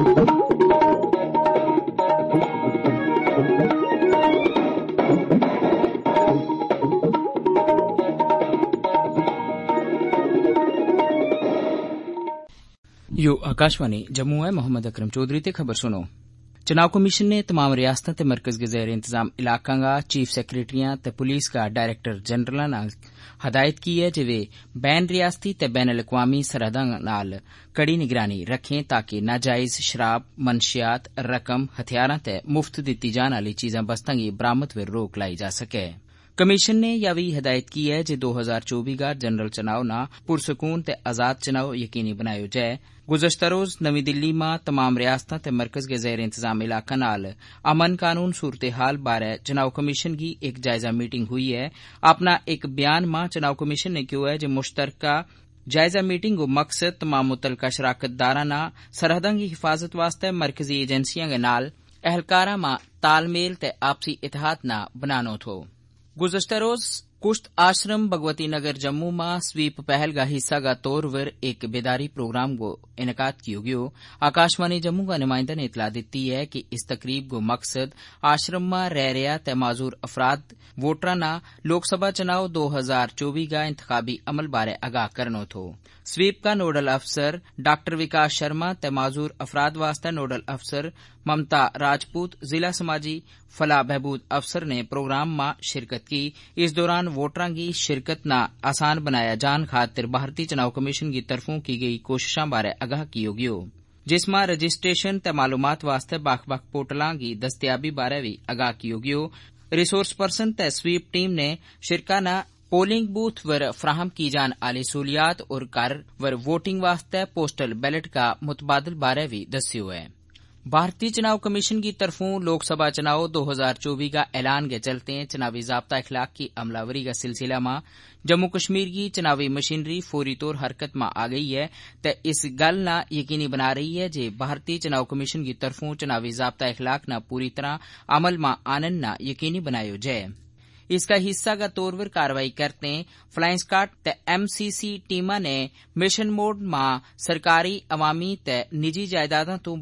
यो आकाशवाणी जम्मू है। मोहम्मद अकरम चौधरी ते खबर सुनो। चुनाव कमीशन ने तमाम रियासतां ते मरकज के ज़ेर इंतजाम इलाकां गा चीफ सैक्रेटरियां ते पुलिस का डायरेक्टर जनरल नाल हदायत की है जे वे बैन रियासती ते बैन अल-अक़वामी सरहदां नाल कड़ी निगरानी रखें ताकि नाजायज शराब, मनशियात, रकम, हथियारां ते मुफ्त दित्ती जाने आली चीजां बस्तां गी बरामद पर रोक लाई जा सकै। कमीशन ने यह भी हदायत की है जे 2024 का जनरल चुनाव ना पुरसकून ते आजाद चुनाव यकीनी बनायो जाए। गुज़श्ता रोज नवी दिल्ली में तमाम रियासतां ते मरकज के ज़ेर इंतजाम इलाका नाल अमन कानून सूरत हाल बारै चुनाव कमीशन की एक जायजा मीटिंग हुई है। अपना एक बयान में चुनाव कमीशन ने कहा है जे मुश्तरका जायजा मीटिंग को मकसद तमाम मुतलका शराकतदारां ना सरहदां की हिफाजत वास्ते मरकजी एजेंसियां के नाल अहलकारां में तालमेल ते आपसी इतिहाद ना बनानो थो। गुज़श्ता रोज कुश्त आश्रम भगवती नगर जम्मू में स्वीप पहल का हिस्सा का तौर पर एक बेदारी प्रोग्राम को इनकाद किया गयो। आकाशवाणी जम्मू का नुमाइंदा ने इतला दी है कि इस तकरीब को मकसद आश्रम में रह रहा ते माजूर अफराद वोटरां ना लोकसभा चुनाव 2024 का इंतखाबी अमल बारे आगाह करनो थो। स्वीप का नोडल अफसर डॉक्टर विकास शर्मा ते माजूर अफराद वास्ते नोडल अफसर ममता राजपूत जिला समाजी फलाह बहबूद अफसर ने प्रोग्राम में शिरकत की। इस दौरान वोटरां की शिरकत ना आसान बनाया जान खातिर भारतीय चुनाव कमीशन की तरफों की गई कोशिशां बारे आगाह कियो गयो, जिसमें रजिस्ट्रेशन ते मालूमात वास्ते बक्ख-बक्ख पोर्टलां की दस्तयाबी बारे भी आगाह कियो गयो। रिसोर्स पर्सन ते स्वीप टीम ने शिरका ना पोलिंग बूथ वर फ्राहम की जान आली सहूलियात और घर वर वोटिंग वास्ते पोस्टल बैलेट का मुतबादल बारे भी दस्यो है। भारतीय चुनाव कमीशन की तरफों लोकसभा चुनाव 2024 का ऐलान के चलते चुनावी ज़ाब्ता इखलाक की अमलावरी का सिलसिला में जम्मू कश्मीर की चुनावी मशीनरी फौरी तौर हरकत में आ गई है ते इस गल ना यकीनी बना रही है जे भारतीय चुनाव कमीशन की तरफों चुनावी ज़ाब्ता इखलाक ना पूरी तरह अमल में आनन ना यकीनी बनायो जाए। इसका हिस्सा का तौर पर कार्रवाई करते फ्लाइंग स्क्वाड ते MCC टीमा ने मिशन मोड में सरकारी अवामी ते निजी जायदादां तो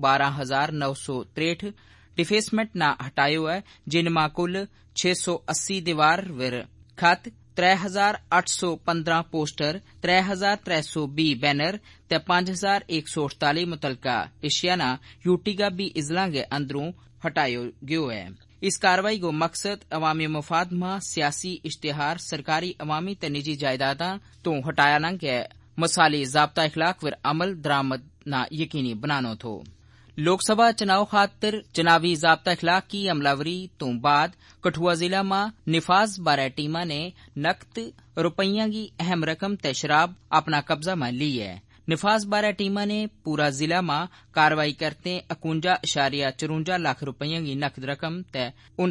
12,963 डिफेसमेंट ना हटायो है, जिनमां कुल 680 दीवार वर खत, 3,815 पोस्टर, 3,320 बैनर ते 5,148 मुतलका एशिया ना यूटीगा भी इजला के अंदरों हटायो गयो है। इस कार्रवाई को मकसद अवामी मफाद में सियासी इश्तिहार सरकारी अवामी ते निजी जायदादां तो हटाना के मसाली ज़ाब्ता इखलाक वर अमल दरामद ना यकीनी बनानो थो। लोकसभा चुनाव खातिर चुनावी ज़ाब्ता इखलाक की अमलावरी तो बाद कठुआ जिला में निफाज बारे टीमा ने नकद रुपया की अहम रकम ते शराब अपना कब्जा में ली है। निफाज बारे टीमा ने पूरा जिला में कार्रवाई करते 51.54 लाख रुपया की नकद रकम ते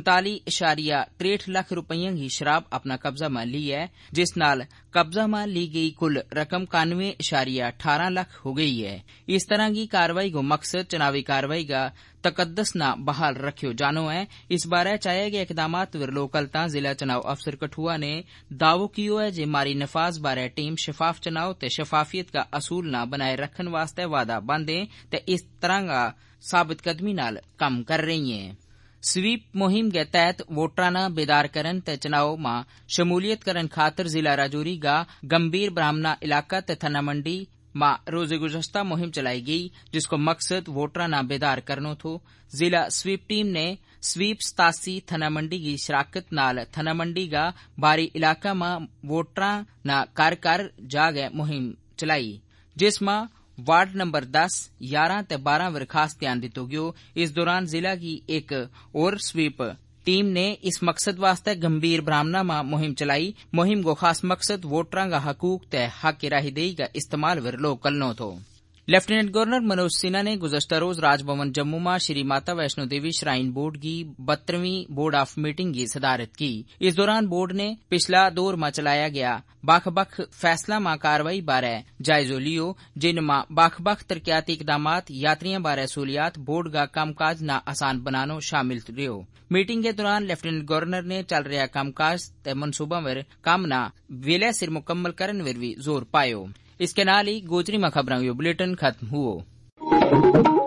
39.63 लाख रुपया की शराब अपना कब्जा में ली है, जिस नाल कब्जा में ली गई कुल रकम 91.18 लाख हो गई है। इस तरह की कार्रवाई को मकसद चुनावी कार्रवाई का तकद्दस ना बहाल रखियो जानो है। इस बारे चाहे गए इकदामात वर लोकलता जिला चुनाव अफसर कठुआ ने दावो कियो है जे मारी नफाज बारे टीम शफाफ चुनाव ते शफाफियत का असूल ना बनाए रखन वास्ते वादा बांधे ते इस तरह का साबित कदमी नाल काम कर रही है। स्वीप मुहिम के तहत वोटरां ना बेदार करन ते चुनाव में शमूलियत करन खातिर जिला राजौरी का गंभीर ब्राह्मणा इलाका ते थाना मंडी मां रोजे गुज़श्ता मुहिम चलाई गई, जिसको मकसद वोटरां ना बेदार करनो थो। जिला स्वीप टीम ने स्वीप 87 थाना मंडी की शराकत नाल थाना मंडी का बारी इलाका में वोटरां ना कर जागे मुहिम चलाई, जिसमें वार्ड नंबर 10, 11 ते 12 वर खास ध्यान दितो गयो। इस दौरान जिला की एक और स्वीप टीम ने इस मकसद वास्ते गंभीर ब्राह्मणा में मुहिम चलाई। मुहिम को खास मकसद वोटरां का हकूक ते हक राहदेही का इस्तेमाल वर लोग करनो थो। लेफ्टिनेंट गवर्नर मनोज सिन्हा ने गुज़श्ता रोज राजभवन जम्मू में श्री माता वैष्णो देवी श्राइन बोर्ड की 72वीं बोर्ड ऑफ मीटिंग की सदारत की। इस दौरान बोर्ड ने पिछला दौर में चलाया गया बख फैसला में कार्रवाई बारे जायजो लियो, जिनमें बख तरक्याती इकदामात यात्रियों बारे सहूलियात बोर्ड का कामकाज ना आसान बनानो शामिल रहो। मीटिंग के दौरान लेफ्टिनेंट गवर्नर ने चल रहा कामकाज ते मनसूबा वर काम ना वेले सिर मुकम्मल करन वर भी जोर पायो। इसके नाल ही गोजरी में खबरां यो बुलेटिन खत्म हुओ।